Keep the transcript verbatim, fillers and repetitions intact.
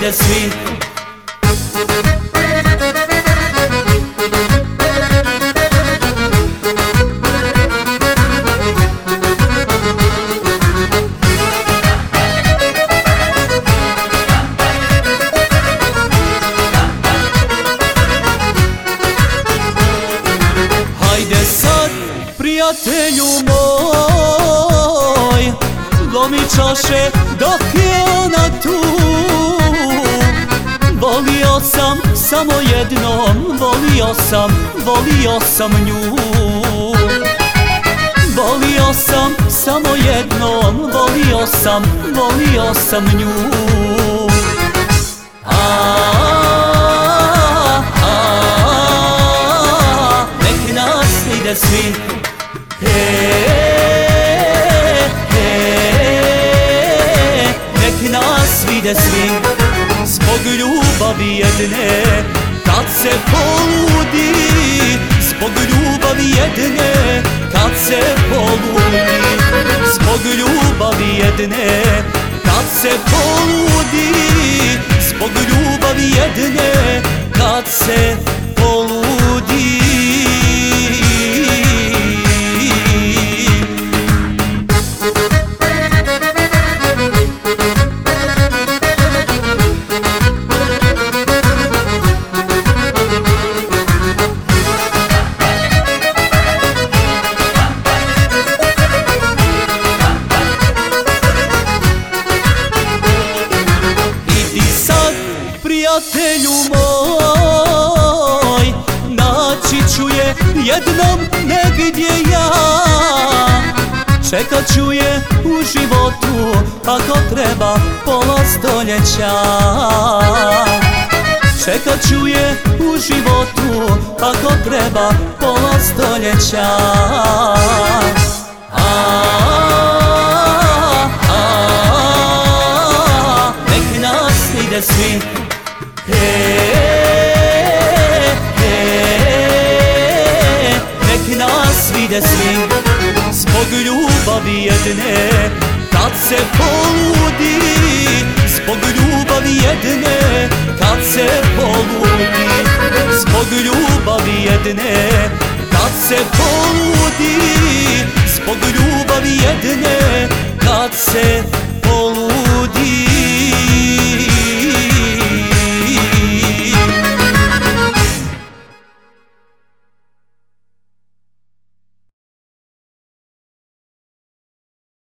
vide svi. Hajde sad, prijatelju moj, lomi čaše dok je ona tu. Volio sam samo jednom, volio sam, volio sam nju. Volio sam samo jednom, volio sam, volio sam nju. A svi, he, he, nek nas vide svi. Zbog ljubavi jedne kad se poludi, zbog ljubavi jedne kad se poludi, zbog ljubavi jedne kad se poludi, zbog ljubavi jedne kad se poludi. Prijatelju moj, naći ću je jednom negdje ja. Čekat ću je u životu, ako treba pola stoljeća. Čekat ću je u životu, ako treba pola stoljeća. A, a, nek nas vide svi. He, he, nek nas vide svi. Zbog ljubavi jedne kad se poludi, zbog ljubavi jedne kad se poludi, zbog ljubavi jedne kad se poludi, zbog ljubavi jedne kad se poludi.